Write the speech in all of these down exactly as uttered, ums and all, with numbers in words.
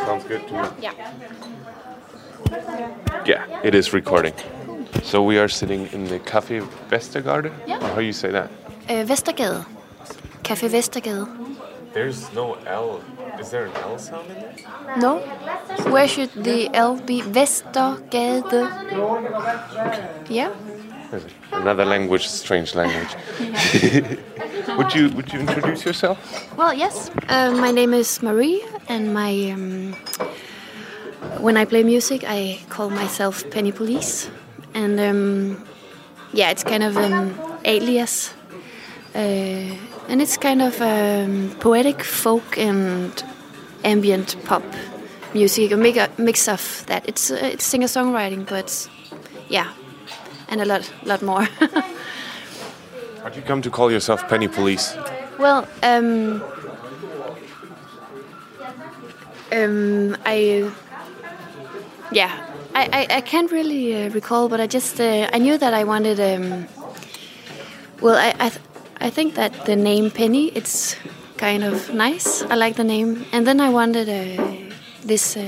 Sounds good to me. Yeah. Yeah, it is recording. So we are sitting in the Café Vestergade? Yeah. Or how you say that? Uh, Vestergade. Café Vestergade. There's no L. Is there an L sound in there? No? Where should the L be? Vestergade. Yeah? Another language, strange language. would you would you introduce yourself? Well, yes. Uh, my name is Marie, and my um, when I play music, I call myself Penny Police, and um, yeah, it's kind of an alias, uh, and it's kind of um, poetic folk and ambient pop music, a mix, a mix of that. It's uh, it's singer-songwriting, but yeah, and a lot lot more. How'd you come to call yourself Penny Police? Well, um, um, I, yeah, I, I, I can't really uh, recall, but I just uh, I knew that I wanted. Um, well, I I, th- I think that the name Penny, it's kind of nice. I like the name, and then I wanted uh, this. Uh,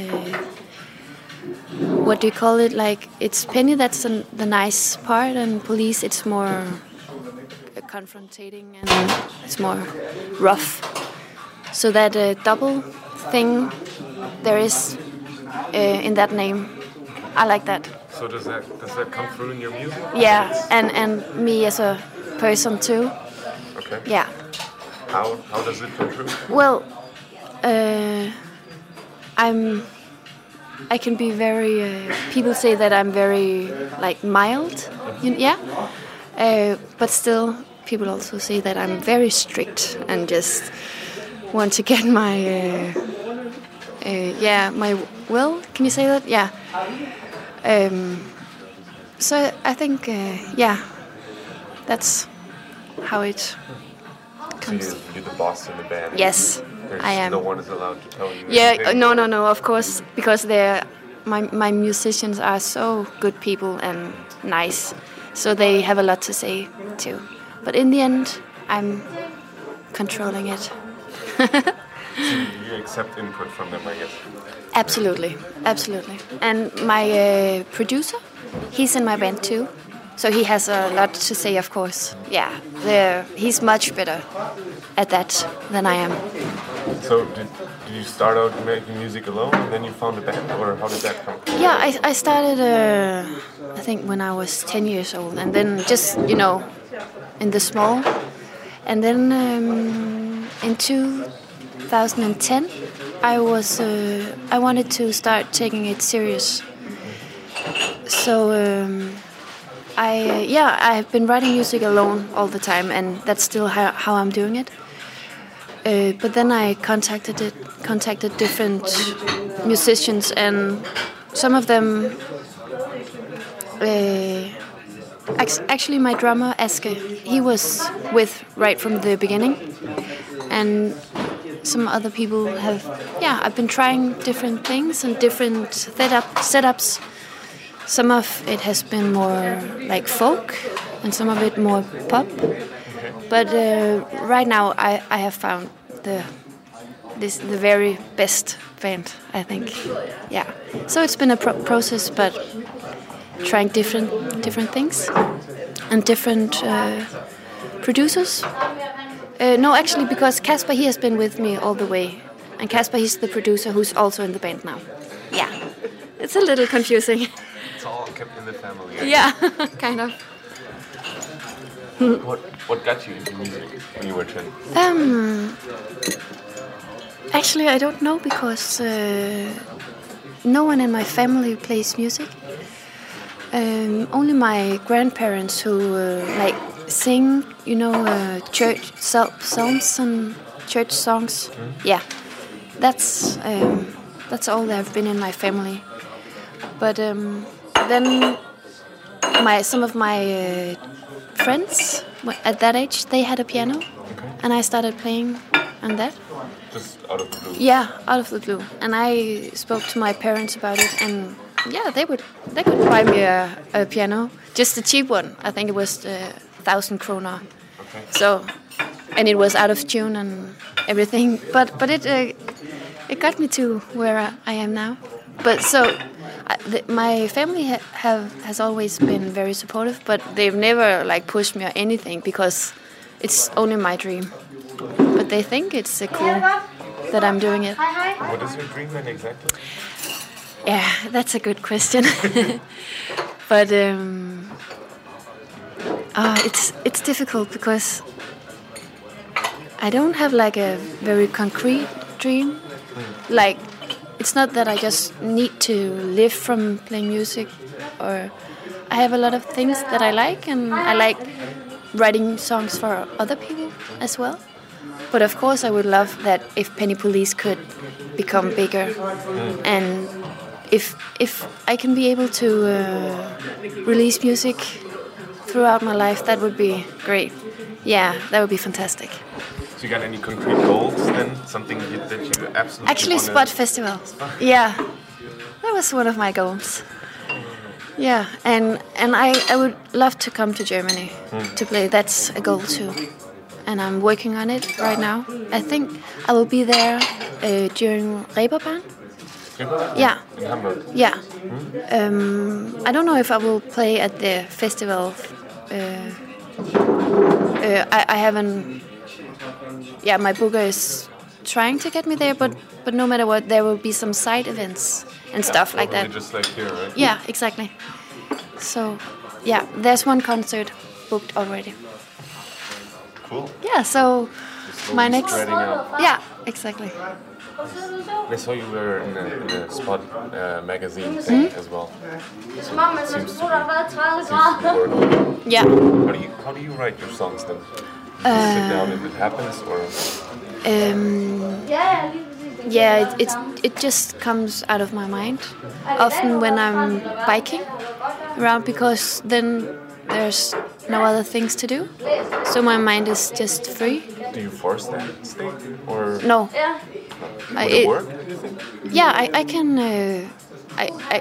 what do you call it? Like it's Penny. That's an, the nice part, and Police. It's more confronting and it's more rough. So that uh, double thing there is uh, in that name, I like that. So does that does that come through in your music? Yeah, and, and me as a person too. Okay. Yeah. How how does it come through? Well, uh, I'm. I can be very. Uh, people say that I'm very like mild. You, yeah. Uh, but still, people also say that I'm very strict and just want to get my, uh, uh, yeah, my will. Can you say that? Yeah. Um, so I think, uh, yeah, that's how it comes. So you're, you're the boss in the band. Yes, There's I am. No one is allowed to tell you. Yeah, anything. no, no, no. Of course, because they're my my musicians are so good people and nice. So they have a lot to say too. But in the end, I'm controlling it. So you accept input from them, I guess. Absolutely, absolutely. And my uh, producer, he's in my band too. So he has a lot to say, of course. Yeah, they're- he's much better at that than I am. So did, did you start out making music alone and then you found a band, or how did that come? Yeah, I, I started, uh, I think, when I was ten years old, and then just, you know, in the small. And then um, in two thousand ten, I was, uh, I wanted to start taking it serious. So, um, I, uh, yeah, I've been writing music alone all the time, and that's still how, how I'm doing it. Uh, but then I contacted it, contacted different musicians, and some of them. Uh, actually, my drummer Aske, he was with right from the beginning, and some other people have. Yeah, I've been trying different things and different setup setups. Some of it has been more like folk, and some of it more pop. But uh, right now, I, I have found the this the very best band, I think. Yeah. So it's been a pro- process, but trying different different things and different uh, producers. Uh, no, actually, because Kasper, he has been with me all the way, and Kasper, he's the producer who's also in the band now. Yeah. It's a little confusing. It's all kept in the family. Yeah, kind of. What what got you into music when you were ten? Um, actually, I don't know because uh, no one in my family plays music. Um, only my grandparents who uh, like sing, you know, uh, church psalms and church songs. Mm. Yeah, that's um, that's all that have been in my family. But um, then my some of my uh, friends at that age, they had a piano, okay. And I started playing on that. Just out of the blue? Yeah, out of the blue. And I spoke to my parents about it, and yeah, they would they could buy me a, a piano, just a cheap one. I think it was a uh, thousand kroner. Okay. So, and it was out of tune and everything. But but it uh, it got me to where I am now. But so, I, the, my family ha- have has always been very supportive, but they've never like pushed me or anything because it's only my dream. But they think it's uh, cool that I'm doing it. What is your dream then exactly? Yeah, that's a good question. But um, uh, it's it's difficult because I don't have like a very concrete dream. Like, it's not that I just need to live from playing music, or I have a lot of things that I like, and I like writing songs for other people as well. But of course, I would love that if Penny Police could become bigger, and if if I can be able to uh, release music throughout my life, that would be great. Yeah, that would be fantastic. So you got any concrete goals then? Something you, that you absolutely Actually, wanna... Spot Festival. Yeah, that was one of my goals. Yeah, and and I, I would love to come to Germany mm. to play. That's a goal too, and I'm working on it right now. I think I will be there uh, during Reeperbahn. Yeah. In Hamburg. Yeah. Mm. Um, I don't know if I will play at the festival. Uh, uh, I, I haven't. Yeah, my booker is trying to get me there, but but no matter what, there will be some side events and yeah, stuff like that. Just like here, right? Yeah, exactly. So, yeah, there's one concert booked already. Cool. Yeah, so my next. Out. Yeah, exactly. I saw you were in a, in a Spot uh, magazine thing mm-hmm. as well. So it seems to be, seems to be working. Yeah. How do you how do you write your songs then? Do you uh, sit down if it happens, or? Um, yeah, it, it it just comes out of my mind. Often when I'm biking around, because then there's no other things to do, so my mind is just free. Do you force that state, or no? Would it, it work? Do you think? Yeah, I I can. Uh, I I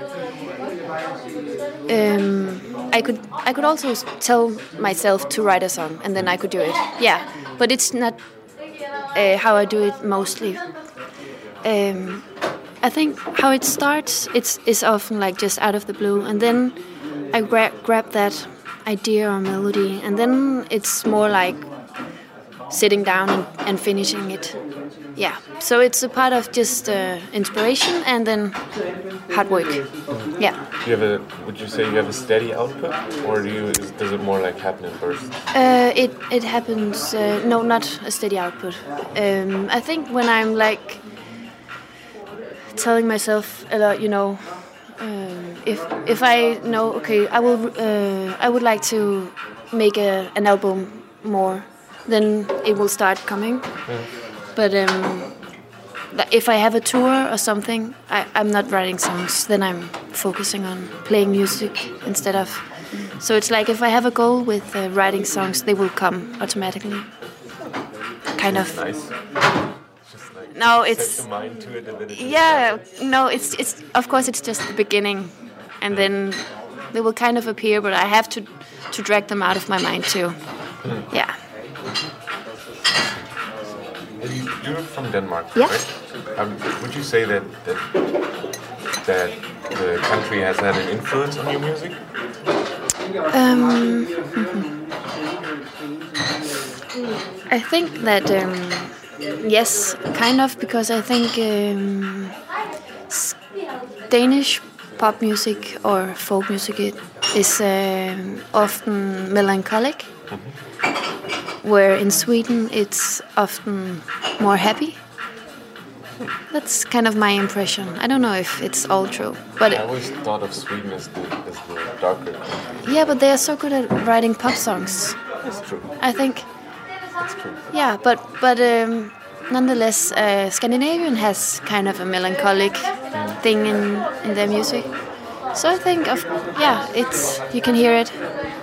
um I could I could also tell myself to write a song, and then I could do it. Yeah, but it's not uh, how I do it mostly. Um, I think how it starts, it's is often like just out of the blue, and then I gra- grab that idea or melody, and then it's more like sitting down and, and finishing it. Yeah, so it's a part of just uh, inspiration and then hard work. Yeah. Do you have a? Would you say you have a steady output, or do you? Is, does it more like happen in bursts? Uh, it it happens. Uh, no, not a steady output. Um, I think when I'm like telling myself a lot, you know, um, if if I know, okay, I will. Uh, I would like to make a, an album more, then it will start coming. Yeah. But um, if I have a tour or something, I, I'm not writing songs. Then I'm focusing on playing music instead of. So it's like if I have a goal with uh, writing songs, they will come automatically. Kind of. Nice. Just like no, it's. Set the mind to it, and then it yeah. No, it's it's. Of course, it's just the beginning, and yeah. then they will kind of appear. But I have to to drag them out of my mind too. Mm. Yeah. You're from Denmark, yeah. right? Um, would you say that, that that the country has had an influence on your music? Um, I think that um, yes, kind of, because I think um, Danish pop music or folk music is um, often melancholic. Mm-hmm. Where in Sweden it's often more happy. That's kind of my impression. I don't know if it's all true, but I always thought of Sweden as the, as the darker country. Yeah, but they are so good at writing pop songs. That's true. I think. That's true. Yeah, but but um, nonetheless, uh, Scandinavian has kind of a melancholic mm. thing in in their music. So I think of yeah, it's you can hear it.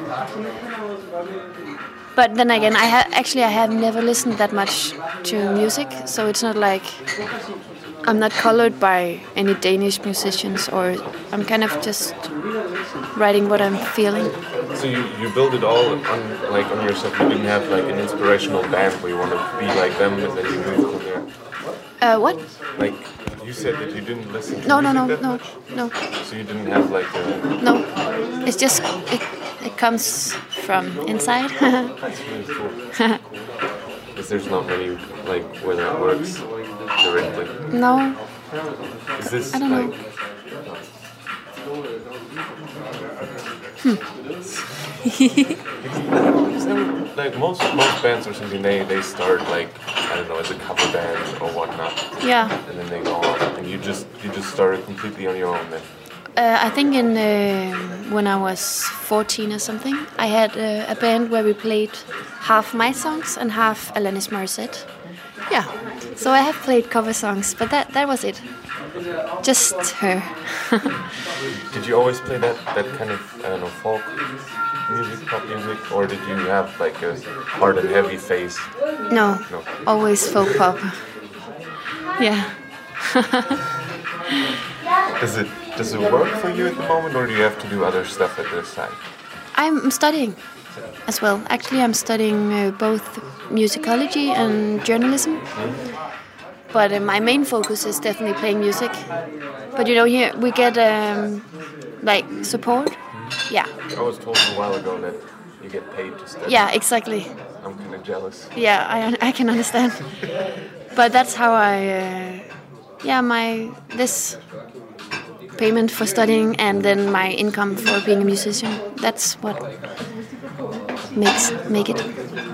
But then again, I ha- actually I have never listened that much to music, so it's not like I'm not colored by any Danish musicians, or I'm kind of just writing what I'm feeling. So you, you build it all on like on yourself. You didn't have like an inspirational band where you want to be like them, and then you move from there. Uh, what? Like said that you didn't listen to No, no, music no, that no, much? no. So you didn't have like a... No, it's just it. It comes from inside. That's really cool. Because there's not many like where that works directly. No. Is this I don't like? know. Hmm. Like most most bands or something, they they start like I don't know as a cover band or whatnot. Yeah. And then they go on, and you just you just started completely on your own then. Uh, I think in uh, when I was fourteen or something, I had uh, a band where we played half my songs and half Alanis Morissette. Yeah, so I have played cover songs, but that that was it. Just her. Did you always play that, that kind of I don't know folk music, pop music, or did you have like a hard and heavy phase? No, No. always folk pop. Yeah. Does it does it work for you at the moment, or do you have to do other stuff at the side? I'm studying as well. Actually, I'm studying uh, both musicology and journalism. Mm-hmm. But uh, my main focus is definitely playing music. But you know, here we get um, like support. Mm-hmm. Yeah. I was told a while ago that you get paid to study. Yeah, exactly. I'm kind of jealous. Yeah, I I can understand. But that's how I. Uh, yeah, my this payment for studying and then my income for being a musician. That's what makes make it.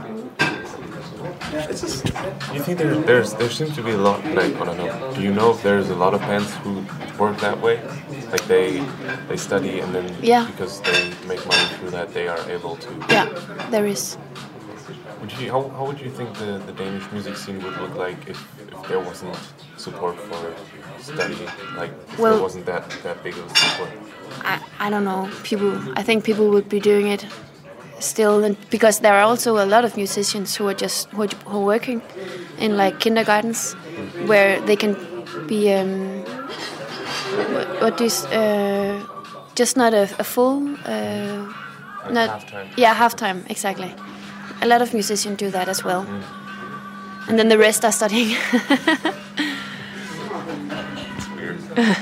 It's just, you think there, there's there seems to be a lot like I don't know. Do you know if there's a lot of bands who work that way? Like they they study and then Yeah. because they make money through that they are able to. Yeah, there is. Would you how, how would you think the, the Danish music scene would look like if, if there wasn't support for study? Like if Well- there wasn't that, that big of a support? I, I don't know. People, I think people would be doing it still, and because there are also a lot of musicians who are just who are, who are working in like kindergartens, where they can be um, what, what do you, s- uh, just not a, a full, uh, Like not halftime? yeah halftime exactly. A lot of musicians do that as well, and then the rest are studying. It's weird.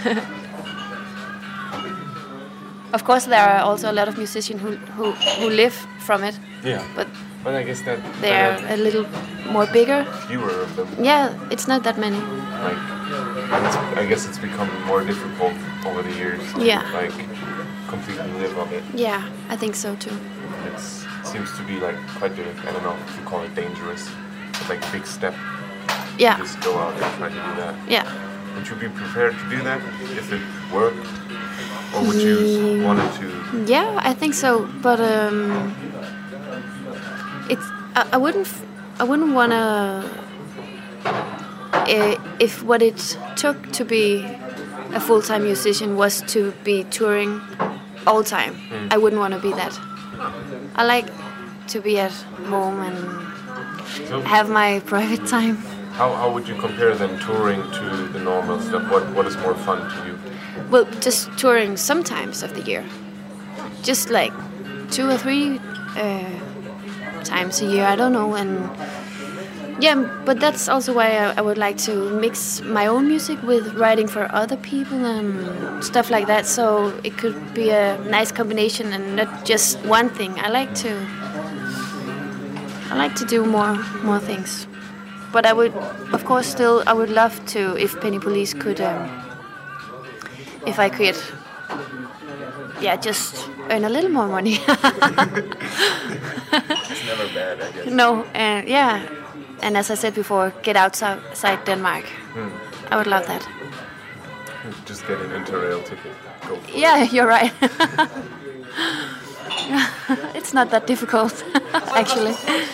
Of course, there are also a lot of musicians who who, who live from it, Yeah. but But I guess that they there are a little more bigger. fewer of them. Yeah, it's not that many. Like, and it's, I guess it's become more difficult over the years to Yeah. like completely live on it. Yeah, I think so too. It's, it seems to be like quite a, I don't know if you call it dangerous, but like a big step. Yeah, to Just go out and try to do that. yeah. Would you be prepared to do that if it worked, or would you Mm. want it to? Yeah, I think so. But um, it's I, I wouldn't f- I wouldn't wanna uh, if what it took to be a full time musician was to be touring all time. I wouldn't want to be that. I like to be at home and So have my private time. how, how would you compare then touring to the normal stuff? What what is more fun to you? Well, just touring sometimes of the year. Just like two or three uh, times a year, I don't know. And yeah, but that's also why I, I would like to mix my own music with writing for other people and stuff like that. So it could be a nice combination and not just one thing. I like to I like to do more more things. But I would, of course, still I would love to if Penny Police could. Um, If I could, yeah, just earn a little more money. It's never bad, I guess. No, uh, yeah, and as I said before, get outside Denmark. I would love that. Just get an Interrail ticket. Go for it. Yeah, you're right. It's not that difficult, actually.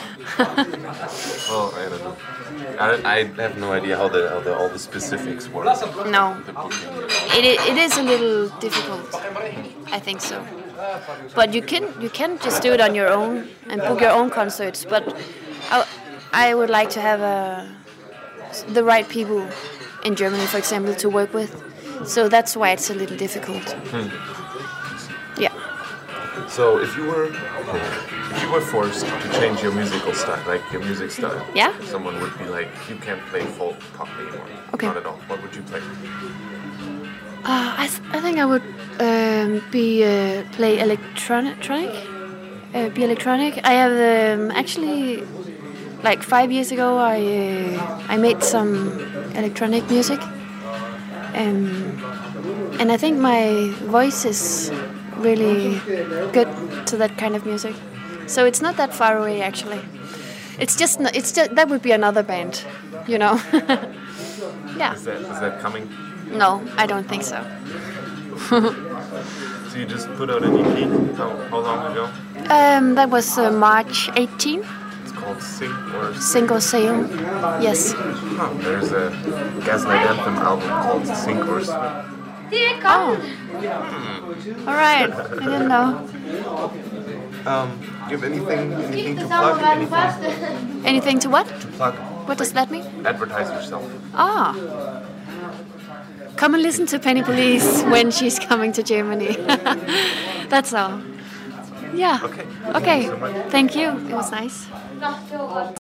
Well, I don't know. I, I have no idea how the how the, all the specifics work. No, The booking. and all. it i- it is a little difficult. I think so. But you can you can just do it on your own and book your own concerts. But I, I would like to have a, the right people in Germany, for example, to work with. So that's why it's a little difficult. Yeah. So if you were if you were forced to change your musical style, like your music style, Yeah. someone would be like, you can't play folk pop anymore. Okay. Not at all. What would you play? Uh, I, th- I think I would um, be uh, play electronic. Uh, be electronic. I have um, actually, like five years ago, I uh, I made some electronic music, um, and I think my voice is really good to that kind of music. So it's not that far away, actually. It's just no, it's just that would be another band, you know. Yeah. Is that is that coming? No, I don't think so. So you just put out an E P? How, how long ago? Um, that was uh, March eighteenth. It's called Sing or Single Sale. Yes. Oh, there's a Gaslight Anthem album called Sink or Swim. Oh. All right. I didn't know. Um, do you have anything, anything to plug? Anything Anything to what? to plug? What does that mean? Advertise yourself. Ah. Come and listen to Penny Police when she's coming to Germany. That's all. Yeah. Okay. Okay. Thank you so much. Thank you. It was nice.